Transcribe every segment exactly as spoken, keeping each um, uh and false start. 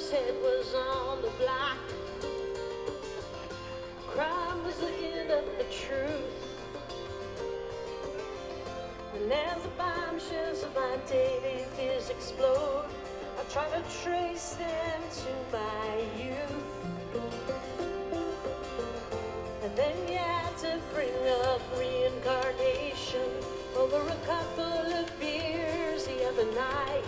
his head was on the block. Crime was looking up the truth. And as the bombshells of my daily fears explode, I try to trace them to my youth. And then you had to bring up reincarnation over a couple of beers the other night.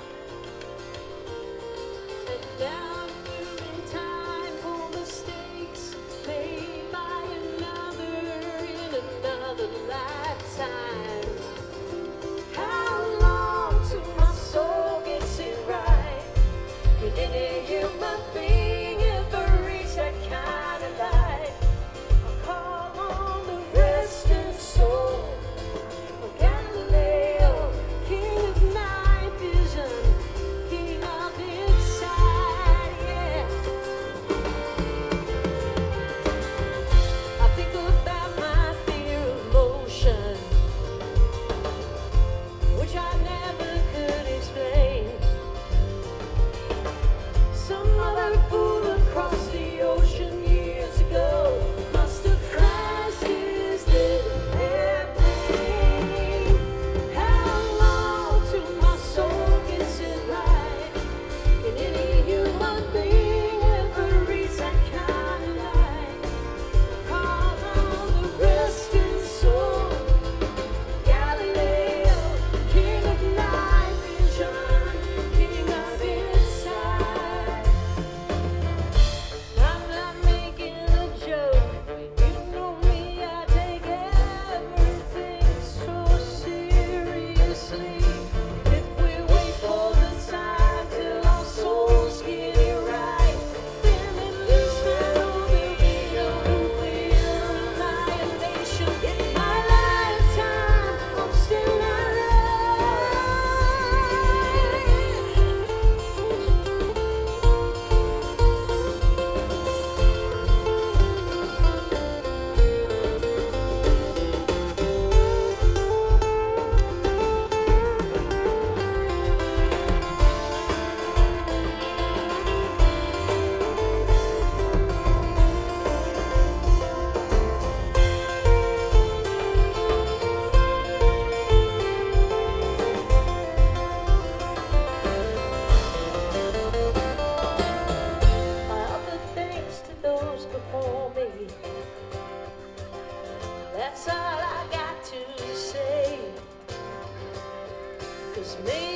And now I'm doing time for mistakes made by another in another lifetime. How long till my soul gets it right? Can any human being ever reach that kind of light? I call on the resting soul of Galileo, king of night vision, king of insight, yeah. I think about my fear of motion, which I never could explain. Some other fool across the ocean years ago must have crashed his little airplane. How long till my soul gets it right? Can any human being ever reach that kind of light? Call on the resting soul, Galileo, king of night vision, king of insight. I'm not making a joke. You know me, I take everything so seriously. If we wait for the time till our souls get it right, then at least I know there'll be no nuclear annihilation. In my lifetime, I'm still alive. I offer thanks to those before me. That's all I got to say. 'Cause maybe